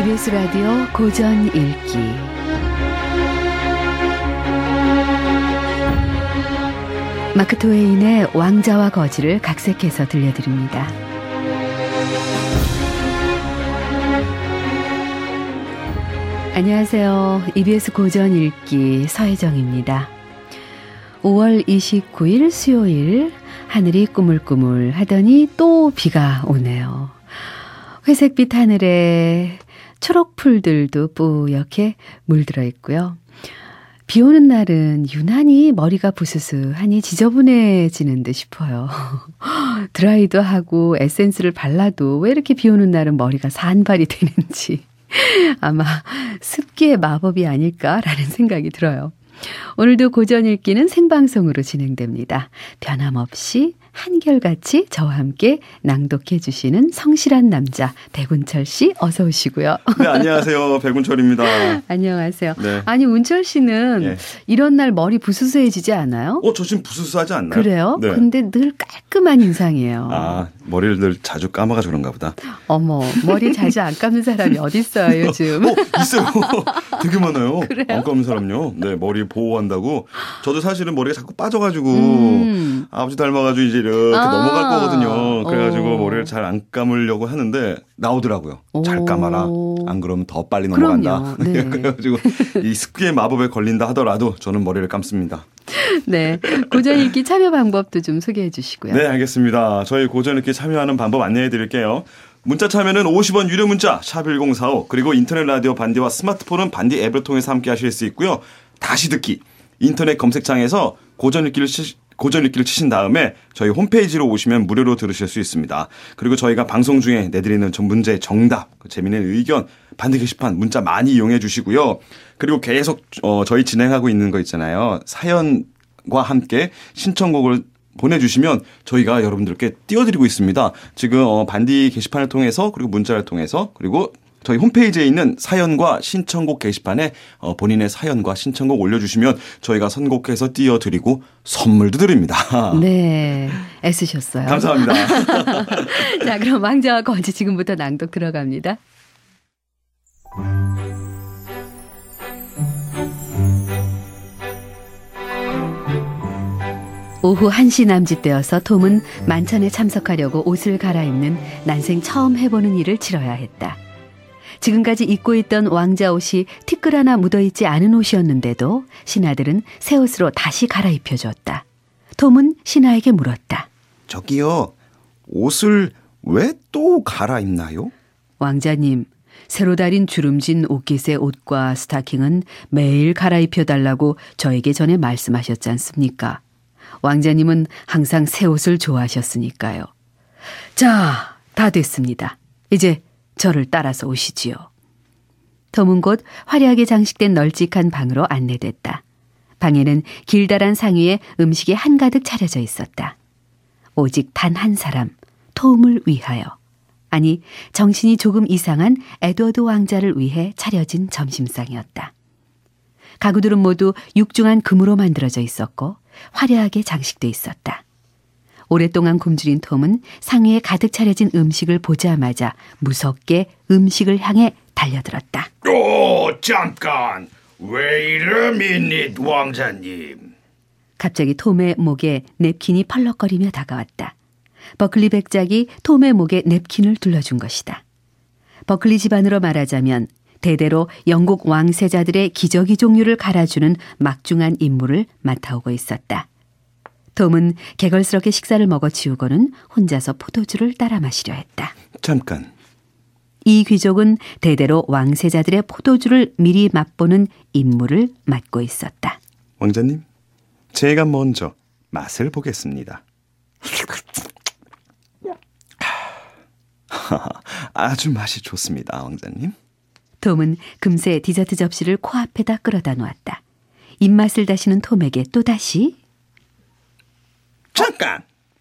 EBS 라디오 고전 읽기. 마크 트웨인의 왕자와 거지를 각색해서 들려드립니다. 안녕하세요. EBS 고전 읽기 서혜정입니다. 5월 29일 수요일, 하늘이 꾸물꾸물 하더니 또 비가 오네요. 회색빛 하늘에 초록풀들도 뿌옇게 물들어 있고요. 비 오는 날은 유난히 머리가 부스스하니 지저분해지는 듯 싶어요. 드라이도 하고 에센스를 발라도 왜 이렇게 비 오는 날은 머리가 산발이 되는지 아마 습기의 마법이 아닐까라는 생각이 들어요. 오늘도 고전 읽기는 생방송으로 진행됩니다. 변함없이 한결같이 저와 함께 낭독해 주시는 성실한 남자 백운철 씨 어서 오시고요. 네, 안녕하세요. 백운철입니다. 안녕하세요. 네. 아니 운철 씨는 네. 이런 날 머리 부스스해지지 않아요? 저 지금 부스스하지 않나요? 그래요? 네. 근데 늘 깔끔한 인상이에요. 아, 머리를 늘 자주 감아가지고 그런가 보다. 어머, 머리 자주 안 감는 사람이 어디 있어요 요즘? 있어요. 되게 많아요. 그래요? 안 감는 사람요. 네, 머리 보호한다고. 저도 사실은 머리가 자꾸 빠져가지고 아버지 닮아가지고 이제 이렇게 넘어갈 거거든요. 그래가지고 머리를 잘 안 감으려고 하는데 나오더라고요. 잘 감아라. 안 그러면 더 빨리 넘어간다. 네. 그래가지고 이 습기의 마법에 걸린다 하더라도 저는 머리를 감습니다. 네, 고전 읽기 참여 방법도 좀 소개해 주시고요. 네, 알겠습니다. 저희 고전 읽기 참여하는 방법 안내해 드릴게요. 문자 참여는 50원 유료 문자 샵1045 그리고 인터넷 라디오 반디와 스마트폰은 반디 앱을 통해서 함께 하실 수 있고요. 다시 듣기 인터넷 검색창에서 고전 읽기를 치신 다음에 저희 홈페이지로 오시면 무료로 들으실 수 있습니다. 그리고 저희가 방송 중에 내드리는 전 문제의 정답, 재미있는 의견, 반디 게시판 문자 많이 이용해 주시고요. 그리고 계속 저희 진행하고 있는 거 있잖아요. 사연과 함께 신청곡을 보내주시면 저희가 여러분들께 띄워드리고 있습니다. 지금 반디 게시판을 통해서 그리고 문자를 통해서 그리고 저희 홈페이지에 있는 사연과 신청곡 게시판에 본인의 사연과 신청곡 올려주시면 저희가 선곡해서 띄워드리고 선물도 드립니다. 네, 애쓰셨어요. 감사합니다. 자, 그럼 왕자와 거지 지금부터 낭독 들어갑니다. 오후 1시 남짓되어서 톰은 만찬에 참석하려고 옷을 갈아입는 난생 처음 해보는 일을 치러야 했다. 지금까지 입고 있던 왕자 옷이 티끌 하나 묻어있지 않은 옷이었는데도 신하들은 새 옷으로 다시 갈아입혀줬다. 톰은 신하에게 물었다. 저기요, 옷을 왜 또 갈아입나요? 왕자님, 새로 달인 주름진 옷깃의 옷과 스타킹은 매일 갈아입혀달라고 저에게 전에 말씀하셨지 않습니까? 왕자님은 항상 새 옷을 좋아하셨으니까요. 자, 다 됐습니다. 이제 저를 따라서 오시지요. 톰은 곧 화려하게 장식된 널찍한 방으로 안내됐다. 방에는 길다란 상위에 음식이 한가득 차려져 있었다. 오직 단 한 사람, 톰을 위하여. 아니, 정신이 조금 이상한 에드워드 왕자를 위해 차려진 점심상이었다. 가구들은 모두 육중한 금으로 만들어져 있었고 화려하게 장식돼 있었다. 오랫동안 굶주린 톰은 상위에 가득 차려진 음식을 보자마자 무섭게 음식을 향해 달려들었다. 잠깐! 왜 이래 미닛 왕자님? 갑자기 톰의 목에 냅킨이 펄럭거리며 다가왔다. 버클리 백작이 톰의 목에 냅킨을 둘러준 것이다. 버클리 집안으로 말하자면 대대로 영국 왕세자들의 기저귀 종류를 갈아주는 막중한 임무를 맡아오고 있었다. 톰은 개걸스럽게 식사를 먹어치우고는 혼자서 포도주를 따라 마시려 했다. 잠깐. 이 귀족은 대대로 왕세자들의 포도주를 미리 맛보는 임무를 맡고 있었다. 왕자님, 제가 먼저 맛을 보겠습니다. 아주 맛이 좋습니다, 왕자님. 톰은 금세 디저트 접시를 코앞에다 끌어다 놓았다. 입맛을 다시는 톰에게 또다시 잠깐!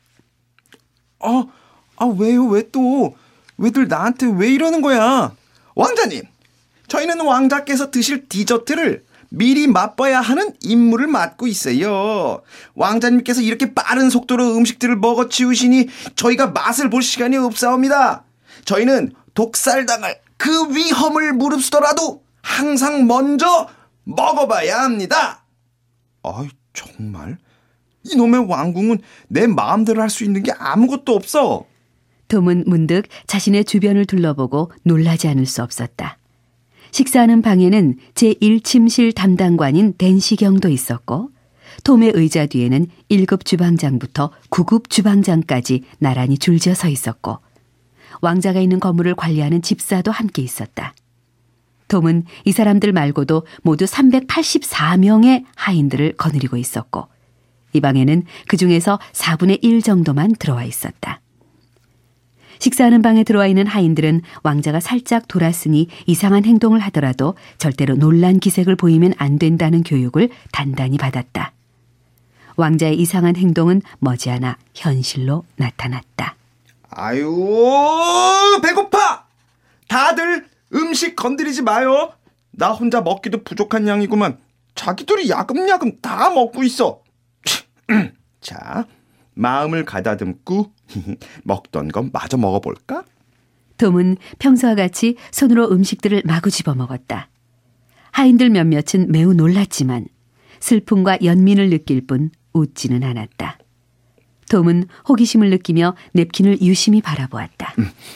왜요? 왜 또? 왜들 나한테 왜 이러는 거야? 왕자님, 저희는 왕자께서 드실 디저트를 미리 맛봐야 하는 임무를 맡고 있어요. 왕자님께서 이렇게 빠른 속도로 음식들을 먹어치우시니 저희가 맛을 볼 시간이 없사옵니다. 저희는 독살당할 그 위험을 무릅쓰더라도 항상 먼저 먹어봐야 합니다. 아이, 정말? 이놈의 왕궁은 내 마음대로 할 수 있는 게 아무것도 없어. 톰은 문득 자신의 주변을 둘러보고 놀라지 않을 수 없었다. 식사하는 방에는 제1침실 담당관인 댄시경도 있었고 톰의 의자 뒤에는 1급 주방장부터 9급 주방장까지 나란히 줄지어 서 있었고 왕자가 있는 건물을 관리하는 집사도 함께 있었다. 톰은 이 사람들 말고도 모두 384명의 하인들을 거느리고 있었고 이 방에는 그중에서 4분의 1 정도만 들어와 있었다. 식사하는 방에 들어와 있는 하인들은 왕자가 살짝 돌았으니 이상한 행동을 하더라도 절대로 놀란 기색을 보이면 안 된다는 교육을 단단히 받았다. 왕자의 이상한 행동은 머지않아 현실로 나타났다. 아유, 배고파! 다들 음식 건드리지 마요. 나 혼자 먹기도 부족한 양이구만. 자기들이 야금야금 다 먹고 있어. 자, 마음을 가다듬고 먹던 건 마저 먹어볼까? 톰은 평소와 같이 손으로 음식들을 마구 집어먹었다. 하인들 몇몇은 매우 놀랐지만 슬픔과 연민을 느낄 뿐 웃지는 않았다. 톰은 호기심을 느끼며 냅킨을 유심히 바라보았다.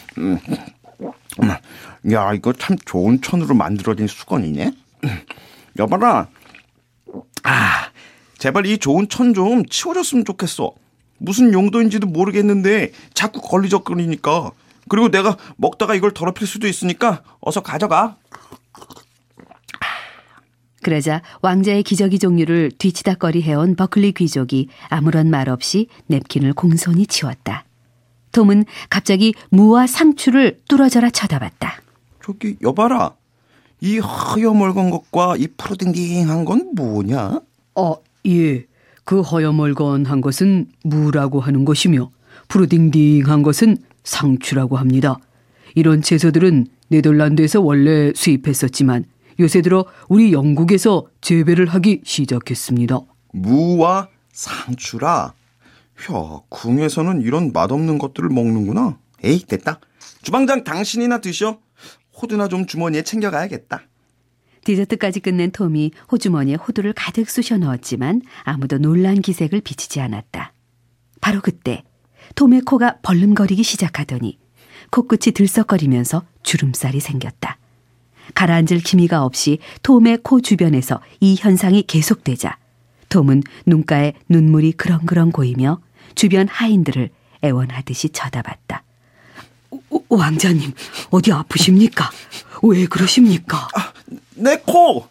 야, 이거 참 좋은 천으로 만들어진 수건이네. 여봐라. 제발 이 좋은 천 좀 치워줬으면 좋겠어. 무슨 용도인지도 모르겠는데 자꾸 걸리적거리니까. 그리고 내가 먹다가 이걸 더럽힐 수도 있으니까 어서 가져가. 그러자 왕자의 기저귀 종류를 뒤치다꺼리 해온 버클리 귀족이 아무런 말 없이 냅킨을 공손히 치웠다. 톰은 갑자기 무와 상추를 뚫어져라 쳐다봤다. 저기 여봐라. 이 허여멀건 것과 이 푸르딩딩한 건 뭐냐? 예. 그 허여멀건한 것은 무라고 하는 것이며 푸르딩딩한 것은 상추라고 합니다. 이런 채소들은 네덜란드에서 원래 수입했었지만 요새 들어 우리 영국에서 재배를 하기 시작했습니다. 무와 상추라? 야, 궁에서는 이런 맛없는 것들을 먹는구나. 에이, 됐다. 주방장 당신이나 드셔. 호두나 좀 주머니에 챙겨가야겠다. 디저트까지 끝낸 톰이 호주머니에 호두를 가득 쑤셔 넣었지만 아무도 놀란 기색을 비치지 않았다. 바로 그때 톰의 코가 벌름거리기 시작하더니 코끝이 들썩거리면서 주름살이 생겼다. 가라앉을 기미가 없이 톰의 코 주변에서 이 현상이 계속되자 톰은 눈가에 눈물이 그렁그렁 고이며 주변 하인들을 애원하듯이 쳐다봤다. 왕자님, 어디 아프십니까? 왜 그러십니까? 내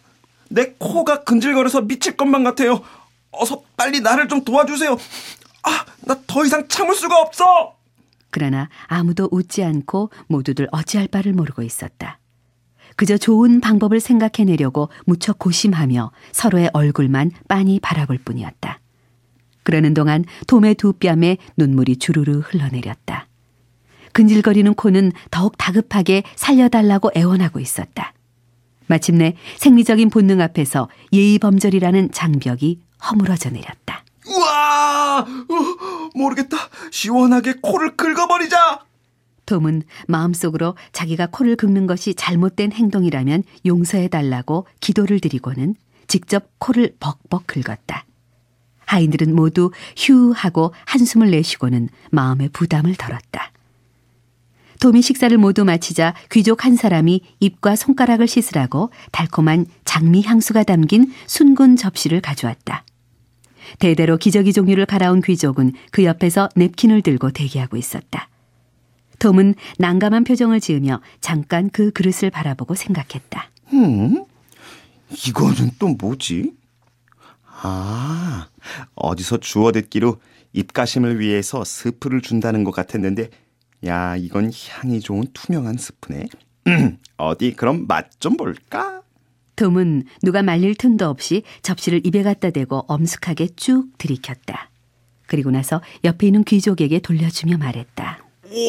코가 근질거려서 미칠 것만 같아요. 어서 빨리 나를 좀 도와주세요. 나 더 이상 참을 수가 없어. 그러나 아무도 웃지 않고 모두들 어찌할 바를 모르고 있었다. 그저 좋은 방법을 생각해내려고 무척 고심하며 서로의 얼굴만 빤히 바라볼 뿐이었다. 그러는 동안 톰의 두 뺨에 눈물이 주르르 흘러내렸다. 근질거리는 코는 더욱 다급하게 살려달라고 애원하고 있었다. 마침내 생리적인 본능 앞에서 예의범절이라는 장벽이 허물어져 내렸다. 우와! 모르겠다. 시원하게 코를 긁어버리자. 톰은 마음속으로 자기가 코를 긁는 것이 잘못된 행동이라면 용서해달라고 기도를 드리고는 직접 코를 벅벅 긁었다. 하인들은 모두 휴 하고 한숨을 내쉬고는 마음의 부담을 덜었다. 톰이 식사를 모두 마치자 귀족 한 사람이 입과 손가락을 씻으라고 달콤한 장미 향수가 담긴 순군 접시를 가져왔다. 대대로 기저귀 종류를 갈아온 귀족은 그 옆에서 냅킨을 들고 대기하고 있었다. 톰은 난감한 표정을 지으며 잠깐 그 그릇을 바라보고 생각했다. 이거는 또 뭐지? 어디서 주워 듣기로 입가심을 위해서 스프를 준다는 것 같았는데, 야, 이건 향이 좋은 투명한 스프네. 어디 그럼 맛 좀 볼까? 톰은 누가 말릴 틈도 없이 접시를 입에 갖다 대고 엄숙하게 쭉 들이켰다. 그리고 나서 옆에 있는 귀족에게 돌려주며 말했다.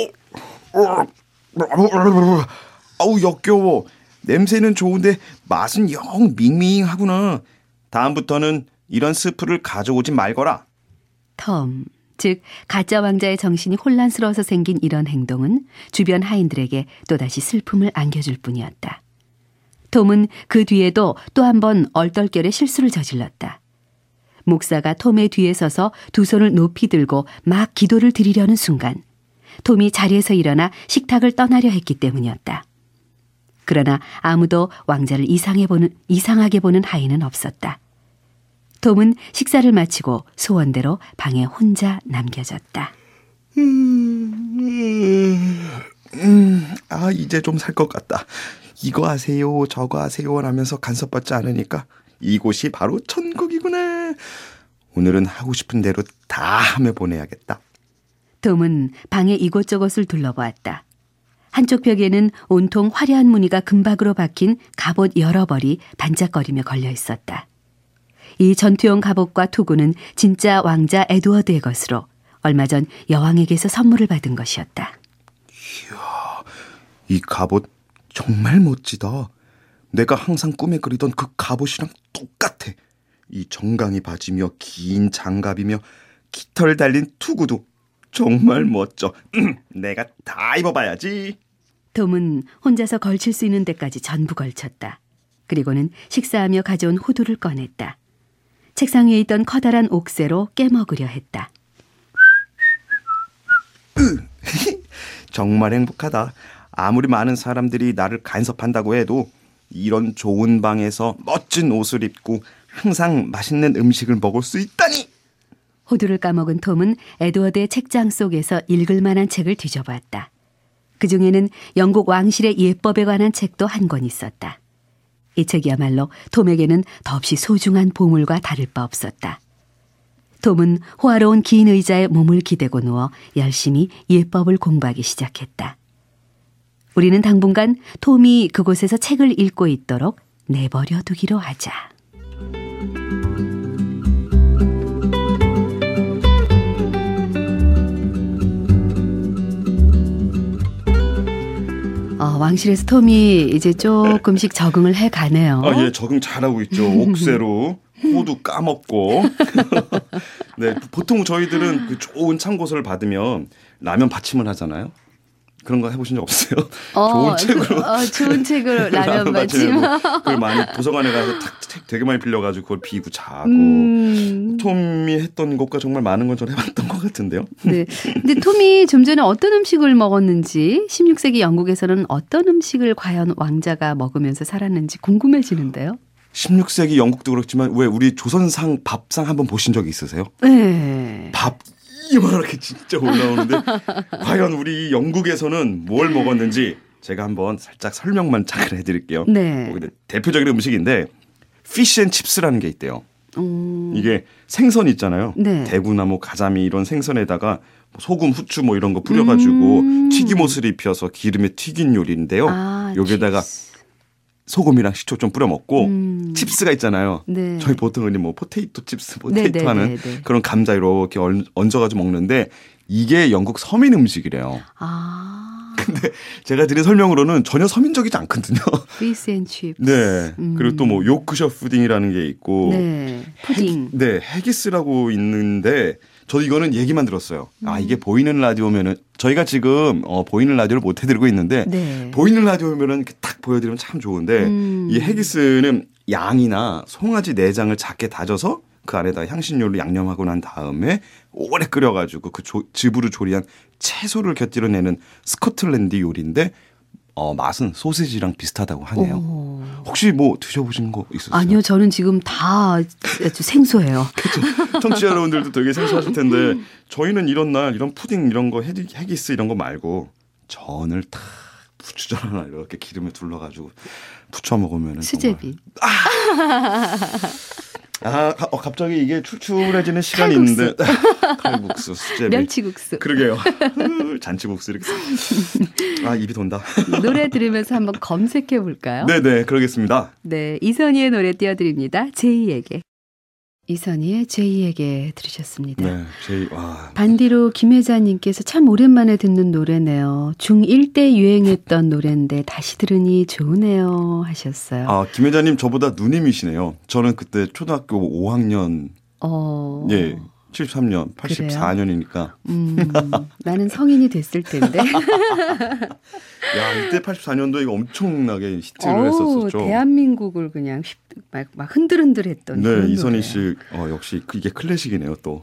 아우, 역겨워. 냄새는 좋은데 맛은 영 밍밍하구나. 다음부터는 이런 스프를 가져오지 말거라. 톰, 즉 가짜 왕자의 정신이 혼란스러워서 생긴 이런 행동은 주변 하인들에게 또다시 슬픔을 안겨줄 뿐이었다. 톰은 그 뒤에도 또 한 번 얼떨결에 실수를 저질렀다. 목사가 톰의 뒤에 서서 두 손을 높이 들고 막 기도를 드리려는 순간 톰이 자리에서 일어나 식탁을 떠나려 했기 때문이었다. 그러나 아무도 왕자를 이상하게 보는 하인은 없었다. 톰은 식사를 마치고 소원대로 방에 혼자 남겨졌다. 이제 좀 살 것 같다. 이거 하세요, 저거 하세요 하면서 간섭받지 않으니까 이곳이 바로 천국이구나. 오늘은 하고 싶은 대로 다 하며 보내야겠다. 톰은 방의 이곳저곳을 둘러보았다. 한쪽 벽에는 온통 화려한 무늬가 금박으로 박힌 갑옷 여러 벌이 반짝거리며 걸려 있었다. 이 전투용 갑옷과 투구는 진짜 왕자 에드워드의 것으로 얼마 전 여왕에게서 선물을 받은 것이었다. 이야, 이 갑옷 정말 멋지다. 내가 항상 꿈에 그리던 그 갑옷이랑 똑같아. 이 정강이 바지며 긴 장갑이며 깃털 달린 투구도 정말 멋져. 내가 다 입어봐야지. 톰은 혼자서 걸칠 수 있는 데까지 전부 걸쳤다. 그리고는 식사하며 가져온 호두를 꺼냈다. 책상 위에 있던 커다란 옥새로 깨먹으려 했다. 정말 행복하다. 아무리 많은 사람들이 나를 간섭한다고 해도 이런 좋은 방에서 멋진 옷을 입고 항상 맛있는 음식을 먹을 수 있다니. 호두를 까먹은 톰은 에드워드의 책장 속에서 읽을 만한 책을 뒤져봤다. 그중에는 영국 왕실의 예법에 관한 책도 한 권 있었다. 이 책이야말로 톰에게는 더없이 소중한 보물과 다를 바 없었다. 톰은 호화로운 긴 의자에 몸을 기대고 누워 열심히 예법을 공부하기 시작했다. 우리는 당분간 톰이 그곳에서 책을 읽고 있도록 내버려 두기로 하자. 왕실에서 톰이 이제 조금씩 적응을 해가네요. 예, 적응 잘하고 있죠. 옥새로 호두 까먹고. 네, 보통 저희들은 그 좋은 참고서를 받으면 라면 받침을 하잖아요. 그런 거 해보신 적 없어요? 좋은 책으로. 좋은 책으로 라면 받침. 그걸 많이 도서관에 가서 책 되게 많이 빌려가지고 그걸 비고 자고. 톰이 했던 것과 정말 많은 건 전 해봤던 것 같은데요. 네. 근데 톰이 좀 전에 어떤 음식을 먹었는지 16세기 영국에서는 어떤 음식을 과연 왕자가 먹으면서 살았는지 궁금해지는데요. 16세기 영국도 그렇지만 왜 우리 조선상 밥상 한번 보신 적 있으세요? 네. 밥 이만하게 진짜 올라오는데 과연 우리 영국에서는 뭘 먹었는지 제가 한번 살짝 설명만 잠깐 해드릴게요. 네. 대표적인 음식인데 피쉬앤칩스라는 게 있대요. 이게 생선 있잖아요. 네. 대구나 뭐 가자미 이런 생선에다가 소금, 후추 뭐 이런 거 뿌려가지고 튀김옷을 입혀서 기름에 튀긴 요리인데요. 여기에다가 소금이랑 식초 좀 뿌려 먹고 칩스가 있잖아요. 네. 저희 보통은 뭐 포테이토 칩스, 포테이토 하는 그런 감자 이렇게 얹어가지고 먹는데 이게 영국 서민 음식이래요. 근데 제가 드린 설명으로는 전혀 서민적이지 않거든요. 피쉬 앤 칩스. 네. 그리고 또 뭐 요크셔 푸딩이라는 게 있고. 네. 푸딩. 해기스라고 있는데 저도 이거는 얘기만 들었어요. 이게 보이는 라디오면은 저희가 지금 보이는 라디오를 못 해드리고 있는데 네. 보이는 라디오면은 이렇게 딱 보여드리면 참 좋은데 이 해기스는 양이나 송아지 내장을 작게 다져서 그 안에다 향신료를 양념하고 난 다음에 오래 끓여가지고 그 즙으로 조리한 채소를 곁들여내는 스코틀랜드 요리인데 맛은 소시지랑 비슷하다고 하네요. 혹시 뭐 드셔보신 거 있으세요? 아니요. 저는 지금 다 아주 생소해요. 그렇죠. 청취자 여러분들도 되게 생소하실 텐데 저희는 이런 날 이런 푸딩 이런 거 해기스 이런 거 말고 전을 탁 부추전 하나 이렇게 기름에 둘러가지고 부쳐 먹으면 수제비. 갑자기 이게 출출해지는 시간이 있는데 칼국수, 수제비, 멸치국수. 그러게요. 잔치국수 이렇게. 입이 돈다. 노래 들으면서 한번 검색해 볼까요? 네네, 그러겠습니다. 네, 이선희의 노래 띄워드립니다. 제이에게. 이선희의 제이에게 들으셨습니다. 네, 제이. 와. 반디로 김혜자님께서 참 오랜만에 듣는 노래네요. 중1 때 유행했던 노래인데 다시 들으니 좋으네요 하셨어요. 김혜자님 저보다 누님이시네요. 저는 그때 초등학교 5학년. 예. 73년, 84년이니까. 나는 성인이 됐을 텐데. 야, 이때 84년도에 이거 엄청나게 히트를 했었었죠. 대한민국을 그냥 막 흔들흔들했던. 네, 이선희 씨 역시 이게 클래식이네요 또.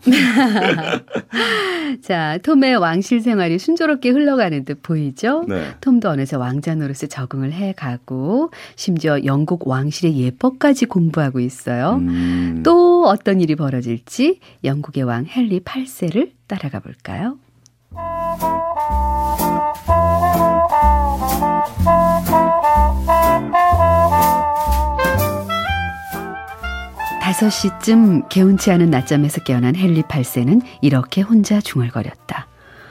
자, 톰의 왕실 생활이 순조롭게 흘러가는 듯 보이죠? 네. 톰도 어느새 왕자 노릇에 적응을 해가고 심지어 영국 왕실의 예법까지 공부하고 있어요. 또 어떤 일이 벌어질지 영국의 왕 헨리 8세를 따라가 볼까요? 5시쯤 개운치 않은 낮잠에서 깨어난 헨리 8세는 이렇게 혼자 중얼거렸다.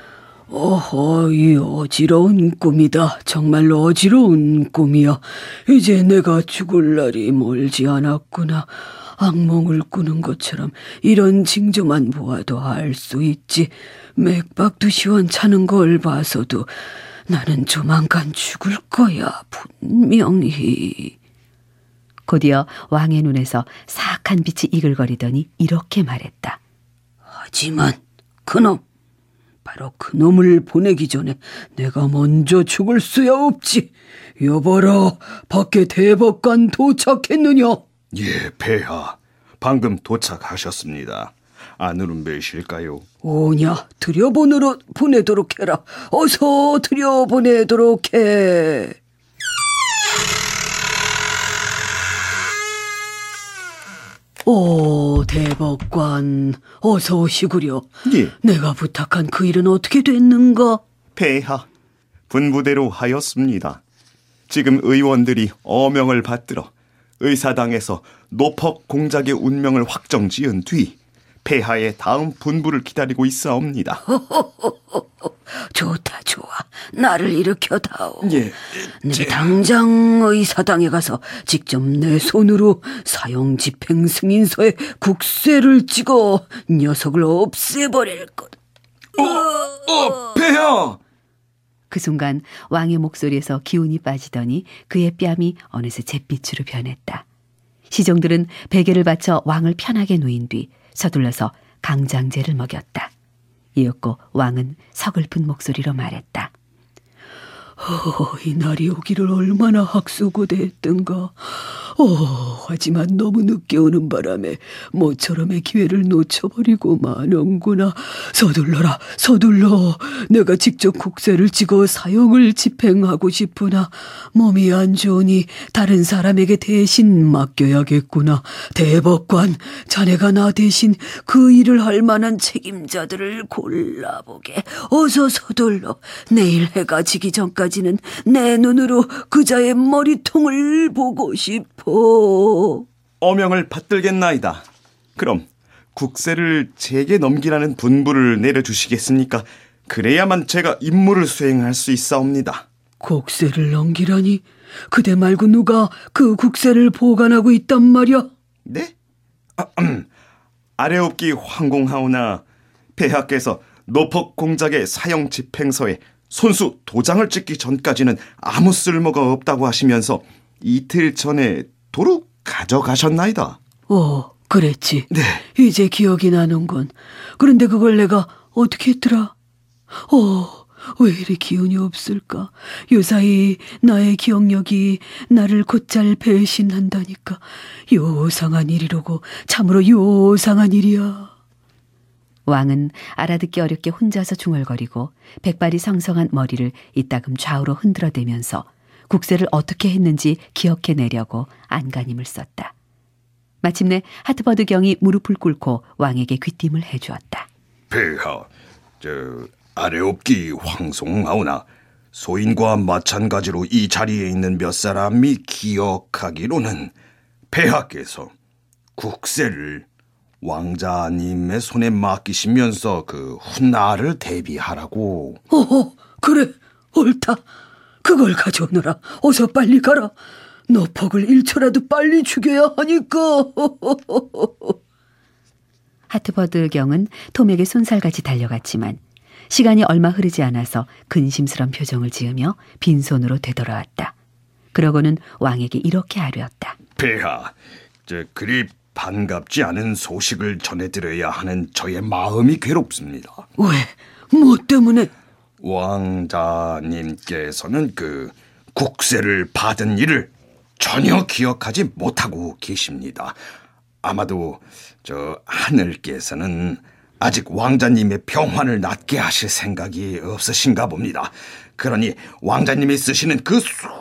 이 어지러운 꿈이다. 정말로 어지러운 꿈이야. 이제 내가 죽을 날이 멀지 않았구나. 악몽을 꾸는 것처럼 이런 징조만 보아도 알 수 있지. 맥박도 시원찮은 걸 봐서도 나는 조만간 죽을 거야. 분명히. 곧이어 왕의 눈에서 사악한 빛이 이글거리더니 이렇게 말했다. 하지만 그놈, 바로 그놈을 보내기 전에 내가 먼저 죽을 수야 없지. 여봐라, 밖에 대법관 도착했느냐? 예, 폐하. 방금 도착하셨습니다. 안으로 매실까요? 오냐, 들여보내도록 해라. 어서 들여보내도록 해. 대법관, 어서 오시구려. 예. 내가 부탁한 그 일은 어떻게 됐는가? 폐하, 분부대로 하였습니다. 지금 의원들이 어명을 받들어 의사당에서 노퍽 공작의 운명을 확정지은 뒤 폐하의 다음 분부를 기다리고 있사옵니다. 좋다, 좋아. 나를 일으켜다오. 예, 내 당장 의사당에 가서 직접 내 손으로 사형 집행 승인서에 국세를 찍어 녀석을 없애버릴 것. 폐하! 그 순간 왕의 목소리에서 기운이 빠지더니 그의 뺨이 어느새 잿빛으로 변했다. 시종들은 베개를 받쳐 왕을 편하게 누인 뒤 서둘러서 강장제를 먹였다. 이윽고 왕은 서글픈 목소리로 말했다. 이 날이 오기를 얼마나 학수고대했던가. 하지만 너무 늦게 오는 바람에 모처럼의 기회를 놓쳐버리고 마는구나. 서둘러라, 서둘러. 내가 직접 국세를 찍어 사형을 집행하고 싶으나 몸이 안 좋으니 다른 사람에게 대신 맡겨야겠구나. 대법관, 자네가 나 대신 그 일을 할 만한 책임자들을 골라보게. 어서 서둘러. 내일 해가 지기 전까지는 내 눈으로 그자의 머리통을 보고 싶어. 어명을 받들겠나이다. 그럼 국세를 제게 넘기라는 분부를 내려주시겠습니까? 그래야만 제가 임무를 수행할 수 있사옵니다. 국세를 넘기라니? 그대 말고 누가 그 국세를 보관하고 있단 말이야? 네? 아래옵기 황공하오나 폐하께서 노퍽 공작의 사형 집행서에 손수 도장을 찍기 전까지는 아무 쓸모가 없다고 하시면서 이틀 전에 도로 가져가셨나이다. 그랬지. 네. 이제 기억이 나는군. 그런데 그걸 내가 어떻게 했더라? 왜 이리 기운이 없을까? 요사이 나의 기억력이 나를 곧잘 배신한다니까. 요상한 일이로고 참으로 요상한 일이야. 왕은 알아듣기 어렵게 혼자서 중얼거리고 백발이 성성한 머리를 이따금 좌우로 흔들어대면서 국세를 어떻게 했는지 기억해내려고 안간힘을 썼다. 마침내 하트버드 경이 무릎을 꿇고 왕에게 귀띔을 해주었다. 폐하, 아래옵기 황송하오나 소인과 마찬가지로 이 자리에 있는 몇 사람이 기억하기로는 폐하께서 국세를 왕자님의 손에 맡기시면서 그 훗날을 대비하라고. 그래, 옳다. 그걸 가져오너라. 어서 빨리 가라. 노퍽을 1초라도 빨리 죽여야 하니까. 하트버드 경은 톰에게 손살같이 달려갔지만 시간이 얼마 흐르지 않아서 근심스런 표정을 지으며 빈손으로 되돌아왔다. 그러고는 왕에게 이렇게 아뢰었다. 폐하, 그리 반갑지 않은 소식을 전해드려야 하는 저의 마음이 괴롭습니다. 왜? 뭐 때문에? 왕자님께서는 그 국세를 받은 일을 전혀 기억하지 못하고 계십니다. 아마도 저 하늘께서는 아직 왕자님의 병환을 낫게 하실 생각이 없으신가 봅니다. 그러니 왕자님이 쓰시는 그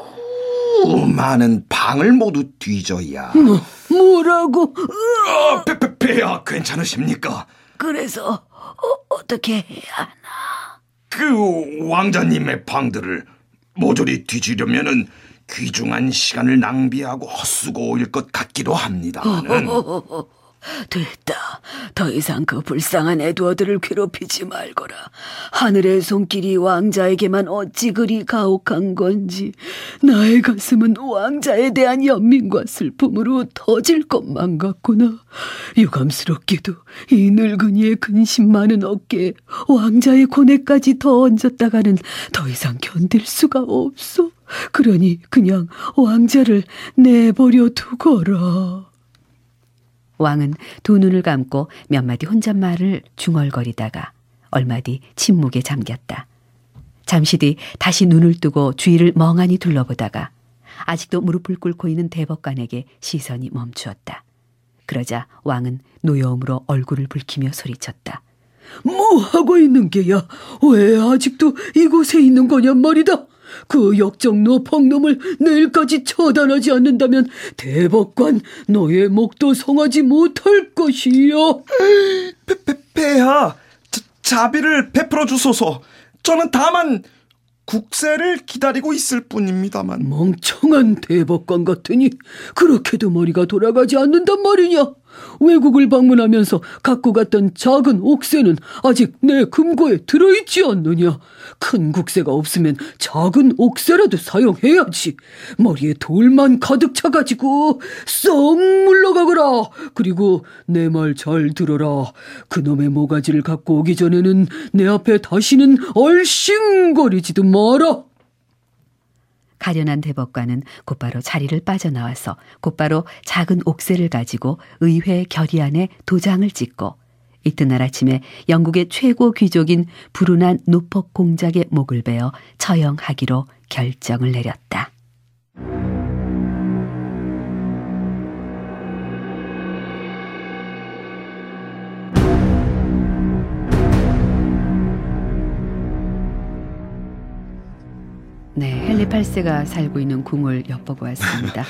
수많은 방을 모두 뒤져야. 뭐라고? 폐하 괜찮으십니까? 그래서 어떻게 해야 하나? 그 왕자님의 방들을 모조리 뒤지려면은 귀중한 시간을 낭비하고 헛수고일 것 같기도 합니다만은. 됐다. 더 이상 그 불쌍한 에드워드를 괴롭히지 말거라. 하늘의 손길이 왕자에게만 어찌 그리 가혹한 건지 나의 가슴은 왕자에 대한 연민과 슬픔으로 터질 것만 같구나. 유감스럽게도 이 늙은이의 근심 많은 어깨에 왕자의 고뇌까지 더 얹었다가는 더 이상 견딜 수가 없어. 그러니 그냥 왕자를 내버려 두거라. 왕은 두 눈을 감고 몇 마디 혼잣말을 중얼거리다가 얼마 뒤 침묵에 잠겼다. 잠시 뒤 다시 눈을 뜨고 주위를 멍하니 둘러보다가 아직도 무릎을 꿇고 있는 대법관에게 시선이 멈추었다. 그러자 왕은 노여움으로 얼굴을 붉히며 소리쳤다. 뭐 하고 있는 게야? 왜 아직도 이곳에 있는 거냔 말이다. 그 역정노 펑놈을 내일까지 처단하지 않는다면 대법관 너의 목도 성하지 못할 것이야. 폐하, 자비를 베풀어 주소서. 저는 다만 국세를 기다리고 있을 뿐입니다만. 멍청한 대법관 같으니 그렇게도 머리가 돌아가지 않는단 말이냐. 외국을 방문하면서 갖고 갔던 작은 옥새는 아직 내 금고에 들어있지 않느냐. 큰 국새가 없으면 작은 옥새라도 사용해야지. 머리에 돌만 가득 차가지고 썩 물러가거라. 그리고 내 말 잘 들어라. 그놈의 모가지를 갖고 오기 전에는 내 앞에 다시는 얼씬거리지도 마라. 가련한 대법관은 곧바로 자리를 빠져나와서 곧바로 작은 옥새를 가지고 의회 결의안에 도장을 찍고 이튿날 아침에 영국의 최고 귀족인 불운한 노폭 공작의 목을 베어 처형하기로 결정을 내렸다. 네, 헨리 8세가 살고 있는 궁을 엿보고 왔습니다.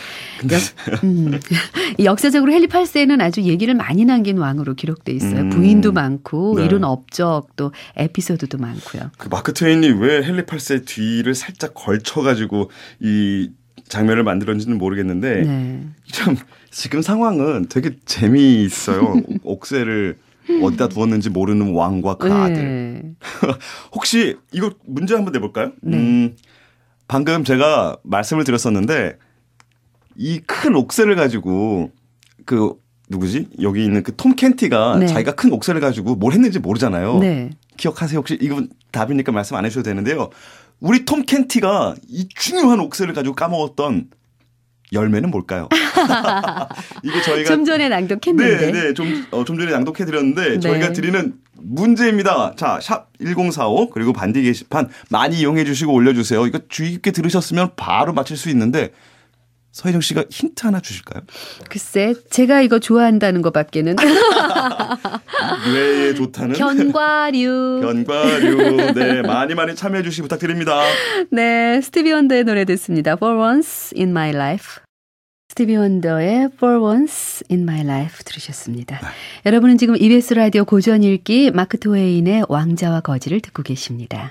역사적으로 헨리 8세는 아주 얘기를 많이 남긴 왕으로 기록돼 있어요. 부인도 많고 네. 이룬 업적 또 에피소드도 많고요. 그 마크 트웨인이 왜 헨리 8세 뒤를 살짝 걸쳐가지고 이 장면을 만들었는지는 모르겠는데 네. 참 지금 상황은 되게 재미있어요. 옥새를 어디다 두었는지 모르는 왕과 그 아들. 네. 혹시 이거 문제 한번 내볼까요? 네. 방금 제가 말씀을 드렸었는데 이 큰 옥새를 가지고 그 누구지? 여기 있는 그 톰 켄티가 네. 자기가 큰 옥새를 가지고 뭘 했는지 모르잖아요. 네. 기억하세요? 혹시 이건 답이니까 말씀 안 해주셔도 되는데요. 우리 톰 켄티가 이 중요한 옥새를 가지고 까먹었던 열매는 뭘까요? 이게 저희가 좀 전에 낭독했는데. 네, 좀 전에 낭독해 드렸는데 네. 저희가 드리는 문제입니다. 자, 샵 1045 그리고 반디 게시판 많이 이용해 주시고 올려주세요. 이거 주의 깊게 들으셨으면 바로 맞힐 수 있는데 서혜정 씨가 힌트 하나 주실까요? 글쎄, 제가 이거 좋아한다는 것밖에는. 뇌에 좋다는 견과류. 견과류. 네, 많이 참여해 주시기 부탁드립니다. 네, 스티비 원더의 노래 듣습니다. For Once in My Life. 스티비 원더의 For Once in My Life 들으셨습니다. 네. 여러분은 지금 EBS 라디오 고전 읽기 마크 트웨인의 왕자와 거지를 듣고 계십니다.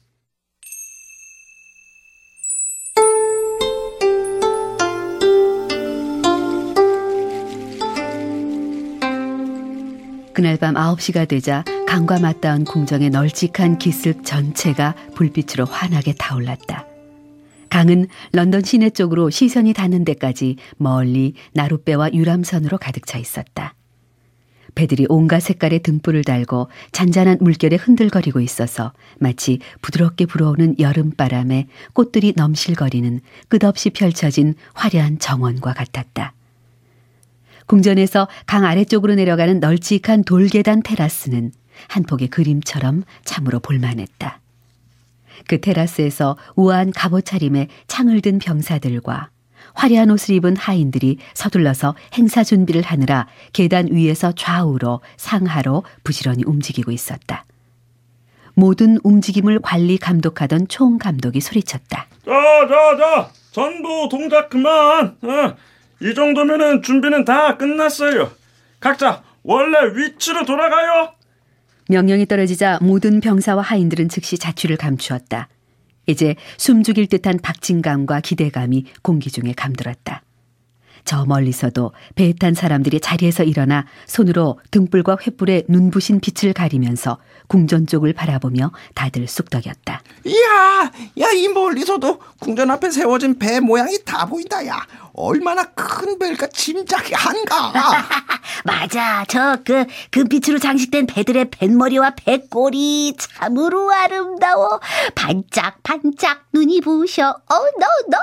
그날 밤 9시가 되자 강과 맞닿은 궁정의 널찍한 기슭 전체가 불빛으로 환하게 타올랐다. 강은 런던 시내 쪽으로 시선이 닿는 데까지 멀리 나룻배와 유람선으로 가득 차 있었다. 배들이 온갖 색깔의 등불을 달고 잔잔한 물결에 흔들거리고 있어서 마치 부드럽게 불어오는 여름바람에 꽃들이 넘실거리는 끝없이 펼쳐진 화려한 정원과 같았다. 궁전에서 강 아래쪽으로 내려가는 널찍한 돌계단 테라스는 한 폭의 그림처럼 참으로 볼만했다. 그 테라스에서 우아한 갑옷 차림에 창을 든 병사들과 화려한 옷을 입은 하인들이 서둘러서 행사 준비를 하느라 계단 위에서 좌우로 상하로 부지런히 움직이고 있었다. 모든 움직임을 관리 감독하던 총감독이 소리쳤다. 자, 전부 동작 그만. 이 정도면은 준비는 다 끝났어요. 각자 원래 위치로 돌아가요. 명령이 떨어지자 모든 병사와 하인들은 즉시 자취를 감추었다. 이제 숨죽일 듯한 박진감과 기대감이 공기 중에 감돌았다. 저 멀리서도 배에 탄 사람들이 자리에서 일어나 손으로 등불과 횃불에 눈부신 빛을 가리면서 궁전 쪽을 바라보며 다들 쑥덕였다. 이야, 이 멀리서도 궁전 앞에 세워진 배 모양이 다 보인다. 야, 얼마나 큰 배일까 짐작이 안 가. 맞아. 저 금빛으로 장식된 배들의 뱃머리와 배꼬리 참으로 아름다워. 반짝반짝 눈이 부셔. no.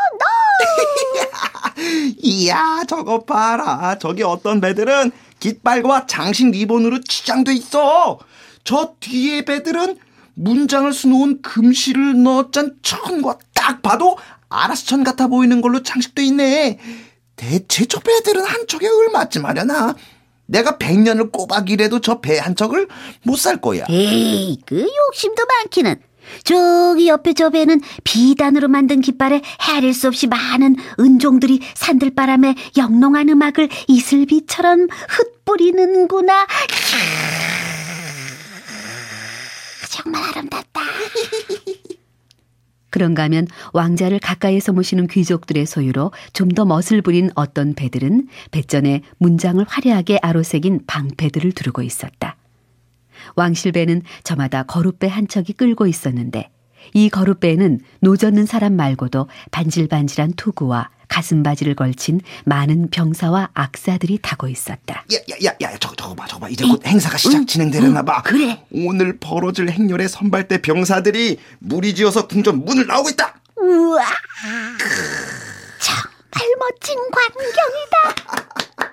이야, 저거 봐라. 저기 어떤 배들은 깃발과 장식 리본으로 치장돼 있어. 저 뒤에 배들은 문장을 수놓은 금실을 넣어짠 천과 딱 봐도 아라스천 같아 보이는 걸로 장식돼 있네. 대체 저 배들은 한 척에 얼마쯤 하려나? 내가 100년을 꼬박 일해도 저 배 한 척을 못 살 거야. 에이, 욕심도 많기는. 저기 옆에 저 배는 비단으로 만든 깃발에 헤아릴 수 없이 많은 은종들이 산들바람에 영롱한 음악을 이슬비처럼 흩뿌리는구나. 정말 아름답다. 그런가 하면 왕자를 가까이에서 모시는 귀족들의 소유로 좀 더 멋을 부린 어떤 배들은 배전에 문장을 화려하게 아로새긴 방패들을 두르고 있었다. 왕실배는 저마다 거룻배 한 척이 끌고 있었는데 이 거룻배에는 노젓는 사람 말고도 반질반질한 투구와 가슴바지를 걸친 많은 병사와 악사들이 타고 있었다. 야, 저거 봐. 이제 곧 행사가 진행되려나 봐. 그래. 오늘 벌어질 행렬의 선발대 병사들이 무리지어서 궁전 문을 나오고 있다. 우와, 정말 멋진 광경이다.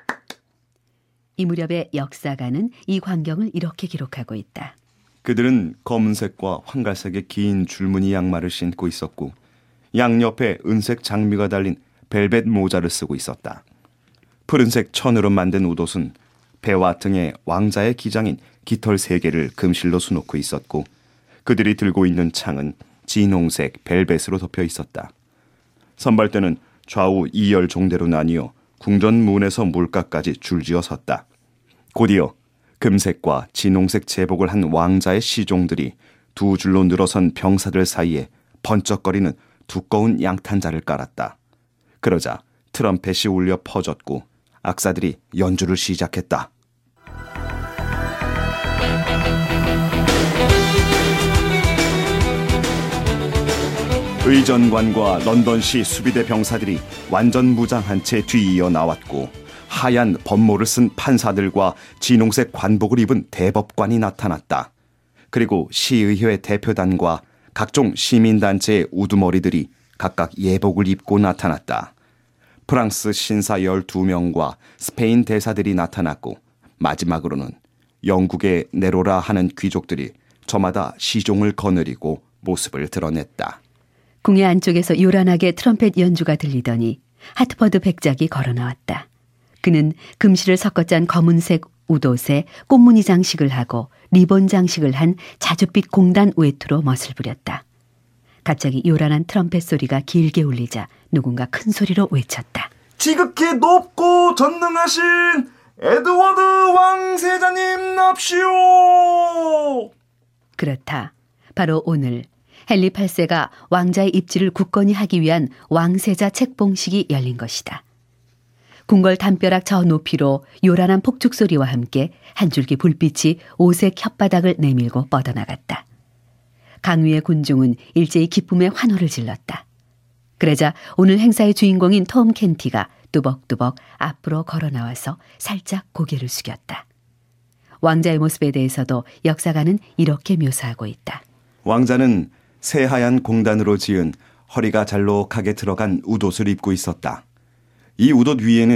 이 무렵에 역사가는 이 광경을 이렇게 기록하고 있다. 그들은 검은색과 황갈색의 긴 줄무늬 양말을 신고 있었고 양옆에 은색 장미가 달린 벨벳 모자를 쓰고 있었다. 푸른색 천으로 만든 웃옷은 배와 등에 왕자의 기장인 깃털 3개를 금실로 수놓고 있었고 그들이 들고 있는 창은 진홍색 벨벳으로 덮여 있었다. 선발대는 좌우 2열 종대로 나뉘어 궁전 문에서 물가까지 줄지어 섰다. 곧이어 금색과 진홍색 제복을 한 왕자의 시종들이 두 줄로 늘어선 병사들 사이에 번쩍거리는 두꺼운 양탄자를 깔았다. 그러자 트럼펫이 울려 퍼졌고 악사들이 연주를 시작했다. 의전관과 런던시 수비대 병사들이 완전 무장한 채 뒤이어 나왔고 하얀 법모를 쓴 판사들과 진홍색 관복을 입은 대법관이 나타났다. 그리고 시의회 대표단과 각종 시민단체의 우두머리들이 각각 예복을 입고 나타났다. 프랑스 신사 12명과 스페인 대사들이 나타났고 마지막으로는 영국의 네로라 하는 귀족들이 저마다 시종을 거느리고 모습을 드러냈다. 궁의 안쪽에서 요란하게 트럼펫 연주가 들리더니 하트퍼드 백작이 걸어 나왔다. 그는 금실을 섞어짠 검은색 웃옷에 꽃무늬 장식을 하고 리본 장식을 한 자줏빛 공단 외투로 멋을 부렸다. 갑자기 요란한 트럼펫 소리가 길게 울리자 누군가 큰 소리로 외쳤다. 지극히 높고 전능하신 에드워드 왕세자님 납시오. 그렇다. 바로 오늘 헨리 8세가 왕자의 입지를 굳건히 하기 위한 왕세자 책봉식이 열린 것이다. 궁궐 담벼락 저 높이로 요란한 폭죽 소리와 함께 한 줄기 불빛이 오색 혓바닥을 내밀고 뻗어나갔다. 강 위의 군중은 일제히 기쁨의 환호를 질렀다. 그러자 오늘 행사의 주인공인 톰 켄티가 뚜벅뚜벅 앞으로 걸어 나와서 살짝 고개를 숙였다. 왕자의 모습에 대해서도 역사가는 이렇게 묘사하고 있다. 왕자는 새하얀 공단으로 지은 허리가 잘록하게 들어간 웃옷을 입고 있었다. 이 웃옷 위에는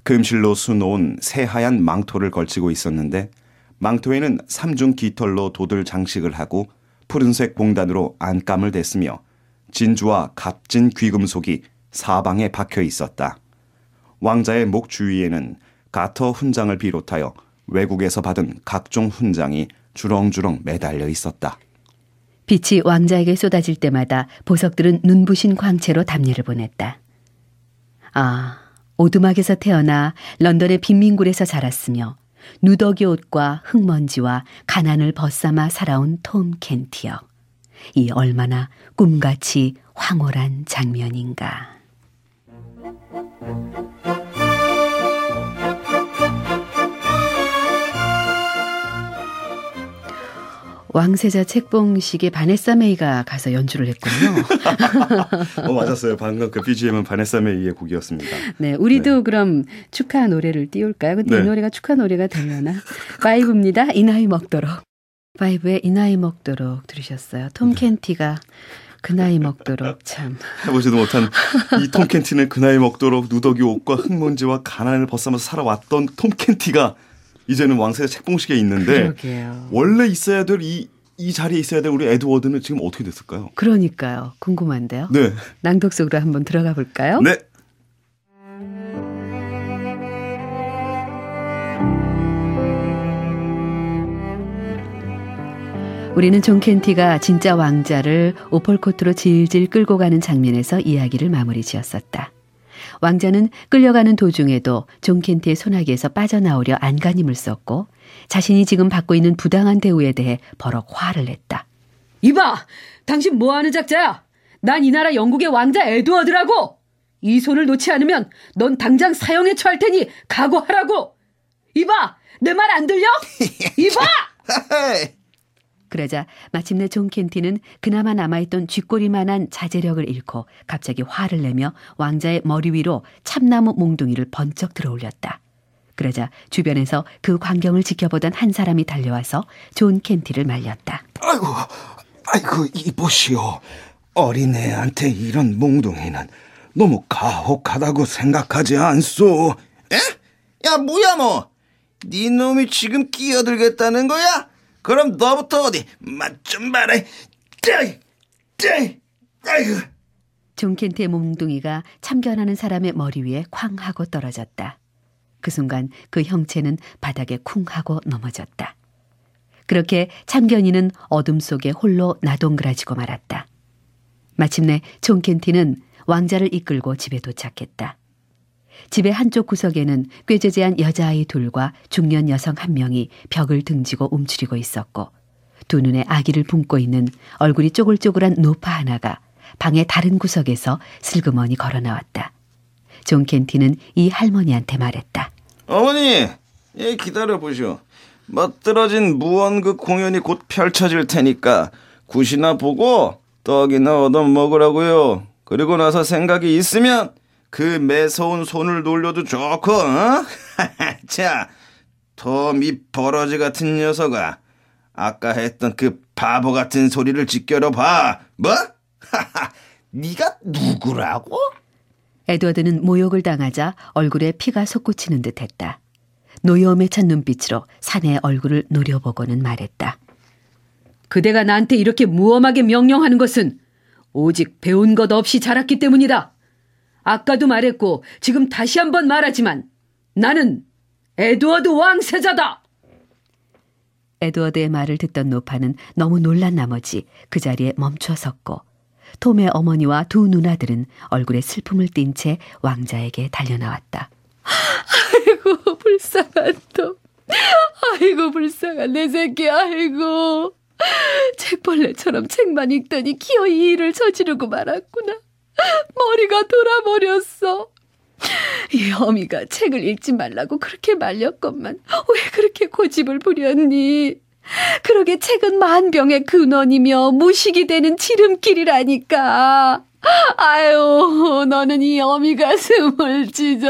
금실로 수놓은 새하얀 망토를 걸치고 있었는데 망토에는 삼중 깃털로 도들 장식을 하고 푸른색 봉단으로 안감을 댔으며 진주와 값진 귀금속이 사방에 박혀 있었다. 왕자의 목 주위에는 가터 훈장을 비롯하여 외국에서 받은 각종 훈장이 주렁주렁 매달려 있었다. 빛이 왕자에게 쏟아질 때마다 보석들은 눈부신 광채로 답례를 보냈다. 아, 오두막에서 태어나 런던의 빈민굴에서 자랐으며 누더기 옷과 흙먼지와 가난을 벗삼아 살아온 톰 켄티어. 이 얼마나 꿈같이 황홀한 장면인가. 왕세자 책봉식에 바네사 메이가 가서 연주를 했군요. 맞았어요. 방금 그 BGM은 바네사 메이의 곡이었습니다. 네, 우리도 그럼 축하 노래를 띄울까요? 근데 이 노래가 축하 노래가 되려나? 파이브입니다. 이 나이 먹도록. 파이브의 이 나이 먹도록 들으셨어요. 톰 켄티가 그 나이 먹도록 참. 해보지도 못한 이 톰 켄티는 그 나이 먹도록 누더기 옷과 흙먼지와 가난을 벗삼아서 살아왔던 톰 켄티가 이제는 왕세자 책봉식에 있는데 그러게요. 원래 있어야 될 이 자리에 있어야 될 우리 에드워드는 지금 어떻게 됐을까요? 그러니까요. 궁금한데요. 네. 낭독 속으로 한번 들어가 볼까요? 네. 우리는 존 켄티가 진짜 왕자를 오펄코트로 질질 끌고 가는 장면에서 이야기를 마무리 지었었다. 왕자는 끌려가는 도중에도 존 켄티의 소나기에서 빠져나오려 안간힘을 썼고 자신이 지금 받고 있는 부당한 대우에 대해 버럭 화를 냈다. 이봐! 당신 뭐하는 작자야? 난 이 나라 영국의 왕자 에드워드라고! 이 손을 놓지 않으면 넌 당장 사형에 처할 테니 각오하라고! 이봐! 내 말 안 들려? 이봐! 그러자 마침내 존 켄티는 그나마 남아있던 쥐꼬리만한 자제력을 잃고 갑자기 화를 내며 왕자의 머리 위로 참나무 몽둥이를 번쩍 들어올렸다. 그러자 주변에서 그 광경을 지켜보던 한 사람이 달려와서 존 켄티를 말렸다. 아이고, 이보시오. 어린애한테 이런 몽둥이는 너무 가혹하다고 생각하지 않소? 에? 야, 뭐야 너? 네 놈이 지금 끼어들겠다는 거야? 그럼 너부터 어디 맛 좀 봐라. 아이고. 존 켄티의 몽둥이가 참견하는 사람의 머리 위에 쾅 하고 떨어졌다. 그 순간 그 형체는 바닥에 쿵 하고 넘어졌다. 그렇게 참견이는 어둠 속에 홀로 나동그라지고 말았다. 마침내 존 켄티는 왕자를 이끌고 집에 도착했다. 집의 한쪽 구석에는 꾀죄죄한 여자아이 둘과 중년 여성 한 명이 벽을 등지고 움츠리고 있었고 두 눈에 아기를 품고 있는 얼굴이 쪼글쪼글한 노파 하나가 방의 다른 구석에서 슬그머니 걸어 나왔다. 존 켄티는 이 할머니한테 말했다. 어머니, 예, 기다려보시오. 멋들어진 무언극 공연이 곧 펼쳐질 테니까 굿이나 보고 떡이나 얻어 먹으라고요. 그리고 나서 생각이 있으면 그 매서운 손을 놀려도 좋고, 어? 자, 톰 이 버러지 같은 녀석아, 아까 했던 그 바보 같은 소리를 지켜봐. 뭐? 네가 누구라고? 에드워드는 모욕을 당하자 얼굴에 피가 솟구치는 듯했다. 노여움에 찬 눈빛으로 사내의 얼굴을 노려보고는 말했다. 그대가 나한테 이렇게 무엄하게 명령하는 것은 오직 배운 것 없이 자랐기 때문이다. 아까도 말했고 지금 다시 한번 말하지만 나는 에드워드 왕세자다. 에드워드의 말을 듣던 노파는 너무 놀란 나머지 그 자리에 멈춰 섰고 톰의 어머니와 두 누나들은 얼굴에 슬픔을 띤 채 왕자에게 달려나왔다. 아이고 불쌍한 톰. 아이고 불쌍한 내 새끼. 아이고. 책벌레처럼 책만 읽더니 기어이 일을 저지르고 말았구나. 머리가 돌아버렸어. 이 어미가 책을 읽지 말라고 그렇게 말렸건만 왜 그렇게 고집을 부렸니? 그러게 책은 만병의 근원이며 무식이 되는 지름길이라니까. 아유, 너는 이 어미 가슴을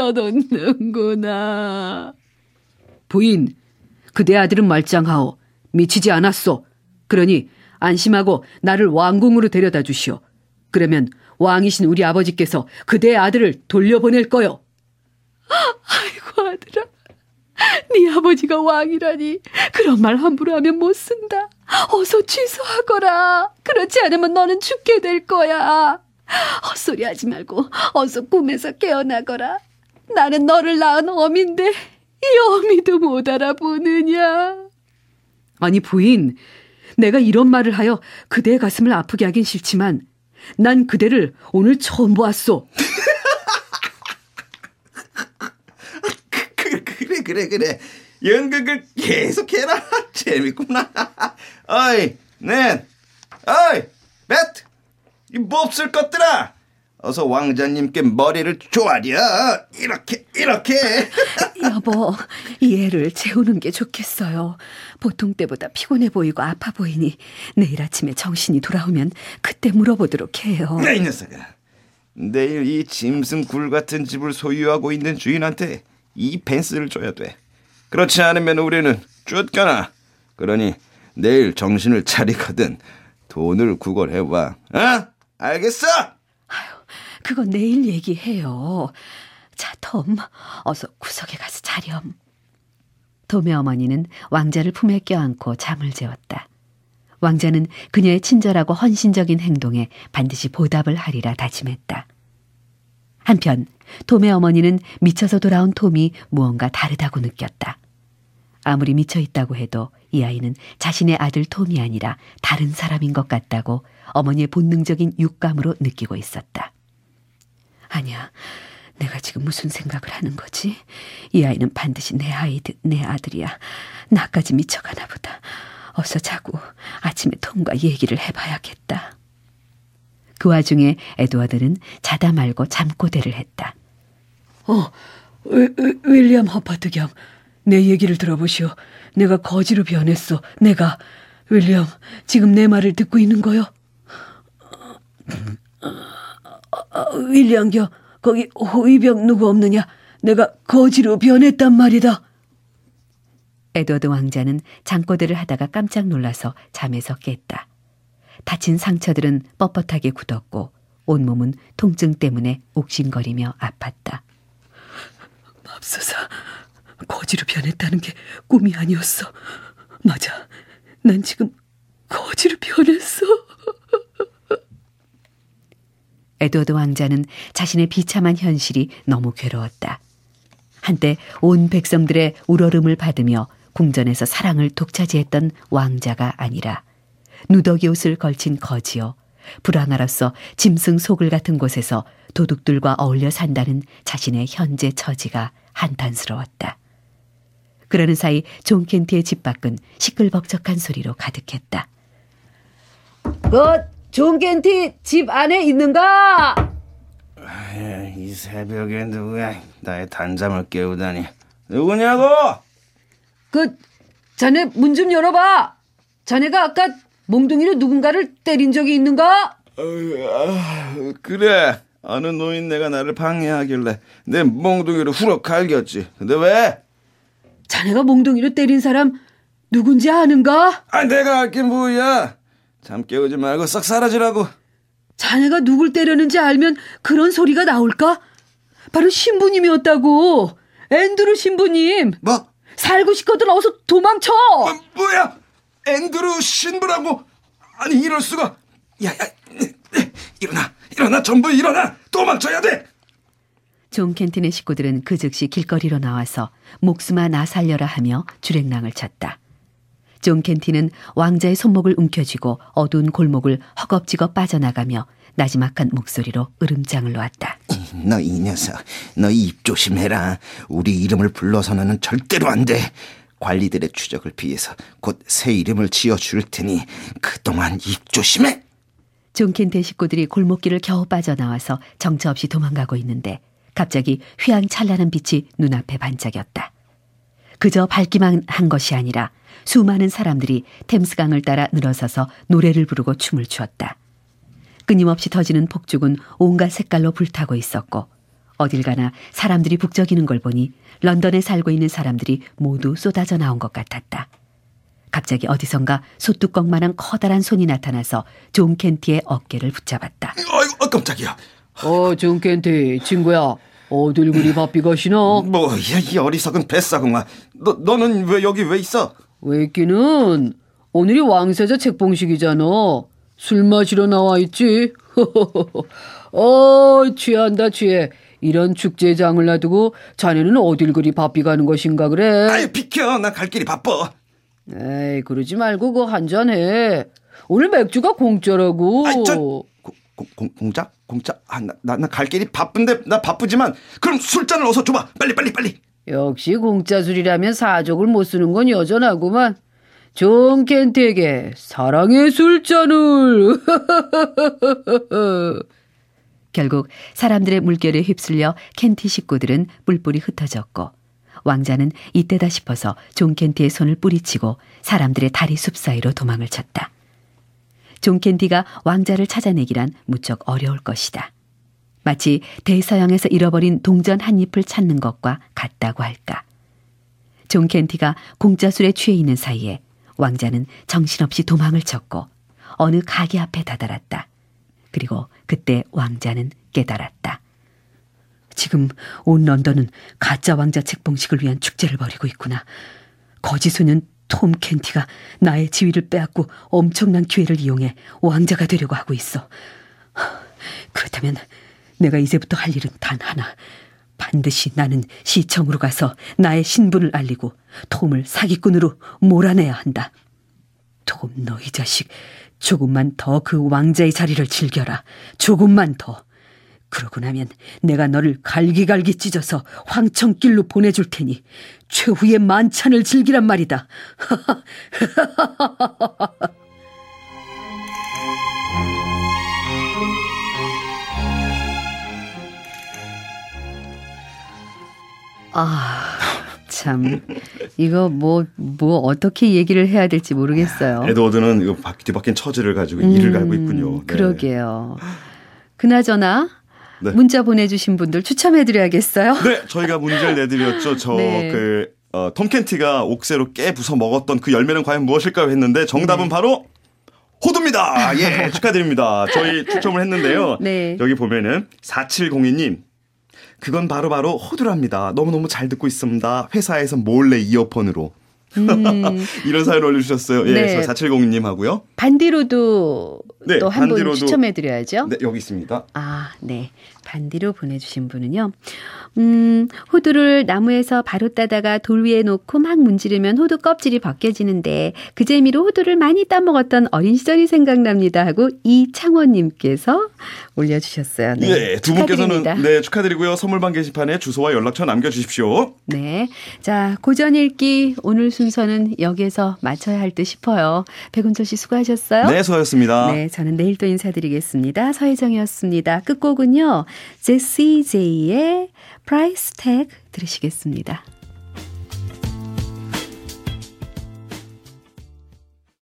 찢어놓는구나. 부인, 그대 아들은 말짱하오. 미치지 않았소. 그러니 안심하고 나를 왕궁으로 데려다 주시오. 그러면 왕이신 우리 아버지께서 그대의 아들을 돌려보낼 거요. 아이고, 하더라. 네 아버지가 왕이라니 그런 말 함부로 하면 못 쓴다. 어서 취소하거라. 그렇지 않으면 너는 죽게 될 거야. 헛소리 하지 말고 어서 꿈에서 깨어나거라. 나는 너를 낳은 어미인데 이 어미도 못 알아보느냐. 아니 부인, 내가 이런 말을 하여 그대의 가슴을 아프게 하긴 싫지만 난 그대를 오늘 처음 보았소. 그래. 연극을 계속해라. 재밌구나. 어이, 배트, 이 몹쓸 것들아. 어서 왕자님께 머리를 조아려. 이렇게. 여보, 이 애를 재우는 게 좋겠어요. 보통 때보다 피곤해 보이고 아파 보이니 내일 아침에 정신이 돌아오면 그때 물어보도록 해요. 이 녀석아. 내일 이 짐승 굴 같은 집을 소유하고 있는 주인한테 이 펜스를 줘야 돼. 그렇지 않으면 우리는 쫓겨나. 그러니 내일 정신을 차리거든 돈을 구걸해봐. 알겠어? 그건 내일 얘기해요. 자, 톰, 어서 구석에 가서 자렴. 톰의 어머니는 왕자를 품에 껴안고 잠을 재웠다. 왕자는 그녀의 친절하고 헌신적인 행동에 반드시 보답을 하리라 다짐했다. 한편 톰의 어머니는 미쳐서 돌아온 톰이 무언가 다르다고 느꼈다. 아무리 미쳐 있다고 해도 이 아이는 자신의 아들 톰이 아니라 다른 사람인 것 같다고 어머니의 본능적인 육감으로 느끼고 있었다. 아니야, 내가 지금 무슨 생각을 하는 거지? 이 아이는 반드시 내 아들이야. 나까지 미쳐가나 보다. 어서 자고 아침에 톰과 얘기를 해봐야겠다. 그 와중에 에드워드는 자다 말고 잠꼬대를 했다. 윌리엄 허퍼트 경, 내 얘기를 들어보시오. 내가 거지로 변했어. 내가. 윌리엄, 지금 내 말을 듣고 있는 거요? 윌리엄 경, 거기 호위병 누구 없느냐? 내가 거지로 변했단 말이다. 에드워드 왕자는 잠꼬대를 하다가 깜짝 놀라서 잠에서 깼다. 다친 상처들은 뻣뻣하게 굳었고 온몸은 통증 때문에 옥신거리며 아팠다. 맙소사, 거지로 변했다는 게 꿈이 아니었어. 맞아, 난 지금 거지로 변했어. 에드워드 왕자는 자신의 비참한 현실이 너무 괴로웠다. 한때 온 백성들의 우러름을 받으며 궁전에서 사랑을 독차지했던 왕자가 아니라 누더기 옷을 걸친 거지요. 불황아로서 짐승 소굴 같은 곳에서 도둑들과 어울려 산다는 자신의 현재 처지가 한탄스러웠다. 그러는 사이 존 켄티의 집 밖은 시끌벅적한 소리로 가득했다. 존 켄티 집 안에 있는가? 이 새벽에 누구야 나의 단잠을 깨우다니. 누구냐고? 자네 문 좀 열어봐. 자네가 아까 몽둥이로 누군가를 때린 적이 있는가? 그래, 아는 노인네가 나를 방해하길래 내 몽둥이로 후럭 갈겼지. 근데 왜? 자네가 몽둥이로 때린 사람 누군지 아는가? 내가 알게 뭐야. 잠 깨우지 말고 썩 사라지라고. 자네가 누굴 때렸는지 알면 그런 소리가 나올까? 바로 신부님이었다고. 앤드루 신부님. 뭐? 살고 싶거든 어서 도망쳐. 뭐야? 앤드루 신부라고? 아니 이럴 수가. 야, 일어나, 전부 일어나. 도망쳐야 돼. 존 켄틴의 식구들은 그 즉시 길거리로 나와서 목숨아 나 살려라 하며 주랭랑을 쳤다. 존 켄틴은 왕자의 손목을 움켜쥐고 어두운 골목을 허겁지겁 빠져나가며 나지막한 목소리로 으름장을 놓았다. 너 이 녀석, 너 입 조심해라. 우리 이름을 불러서는 절대로 안 돼. 관리들의 추적을 피해서 곧 새 이름을 지어줄 테니 그동안 입 조심해. 존 켄트의 식구들이 골목길을 겨우 빠져나와서 정처 없이 도망가고 있는데 갑자기 휘황찬란한 빛이 눈앞에 반짝였다. 그저 밝기만 한 것이 아니라 수많은 사람들이 템스강을 따라 늘어서서 노래를 부르고 춤을 추었다. 끊임없이 터지는 폭죽은 온갖 색깔로 불타고 있었고 어딜 가나 사람들이 북적이는 걸 보니 런던에 살고 있는 사람들이 모두 쏟아져 나온 것 같았다. 갑자기 어디선가 소뚜껑만한 커다란 손이 나타나서 존 켄티의 어깨를 붙잡았다. 아이고, 깜짝이야. 존 켄티 친구야, 어딜 그리 바삐 가시나? 뭐야 이 어리석은 뱃사공아. 너는 왜 여기 왜 있어? 왜 있기는 오늘이 왕세자 책봉식이잖아. 술 마시러 나와 있지. 취한다 취해. 이런 축제장을 놔두고 자네는 어딜 그리 바삐 가는 것인가 그래? 아유 비켜. 나 갈 길이 바빠. 에이 그러지 말고 그거 한잔해. 오늘 맥주가 공짜라고. 아이 공짜? 나 갈 길이 바쁜데 나 바쁘지만 그럼 술잔을 어서 줘봐. 빨리. 역시 공짜 술이라면 사족을 못 쓰는 건 여전하구만. 존 켄트에게 사랑의 술잔을. 결국 사람들의 물결에 휩쓸려 켄티 식구들은 뿔뿔이 흩어졌고 왕자는 이때다 싶어서 존 켄티의 손을 뿌리치고 사람들의 다리 숲 사이로 도망을 쳤다. 존 켄티가 왕자를 찾아내기란 무척 어려울 것이다. 마치 대서양에서 잃어버린 동전 한 잎을 찾는 것과 같다고 할까. 존 켄티가 공짜 술에 취해 있는 사이에 왕자는 정신없이 도망을 쳤고 어느 가게 앞에 다다랐다. 그리고 그때 왕자는 깨달았다. 지금 온 런던은 가짜 왕자 책봉식을 위한 축제를 벌이고 있구나. 거지 소년 톰 켄티가 나의 지위를 빼앗고 엄청난 기회를 이용해 왕자가 되려고 하고 있어. 그렇다면 내가 이제부터 할 일은 단 하나. 반드시 나는 시청으로 가서 나의 신분을 알리고 톰을 사기꾼으로 몰아내야 한다. 톰, 너 이 자식. 조금만 더 그 왕자의 자리를 즐겨라. 조금만 더. 그러고 나면 내가 너를 갈기갈기 찢어서 황천길로 보내줄 테니 최후의 만찬을 즐기란 말이다. 참 이거 뭐 어떻게 얘기를 해야 될지 모르겠어요. 에드워드는 이거 뒤바뀐 처지를 가지고 이를 갈고 있군요. 네. 그러게요. 그나저나 네. 문자 보내주신 분들 추첨해드려야겠어요. 네, 저희가 문제를 내드렸죠. 네. 톰 켄티가 옥새로 깨 부숴 먹었던 그 열매는 과연 무엇일까요? 했는데 정답은 바로 호두입니다. 예, 축하드립니다. 저희 추첨을 했는데요. 네. 여기 보면은 4702님. 그건 바로 호두랍니다. 너무너무 잘 듣고 있습니다. 회사에서 몰래 이어폰으로. 이런 사연을 올려주셨어요. 예, 네. 4702님 하고요. 반디로도 네, 또 한 분 반디로도. 추첨해드려야죠. 네, 여기 있습니다. 네. 반디로 보내주신 분은요. 호두를 나무에서 바로 따다가 돌 위에 놓고 막 문지르면 호두 껍질이 벗겨지는데 그 재미로 호두를 많이 따먹었던 어린 시절이 생각납니다 하고 이창원님께서 올려주셨어요. 네, 예, 두 분께서는 축하드립니다. 네, 축하드리고요. 선물방 게시판에 주소와 연락처 남겨주십시오. 네. 자, 고전 읽기 오늘 순서는 여기에서 마쳐야 할 듯 싶어요. 백운철 씨 수고하셨어요. 네, 수고하셨습니다. 네, 저는 내일 또 인사드리겠습니다. 서혜정이었습니다. 끝곡은요. 제시 제이의 프라이스 태그 들으시겠습니다.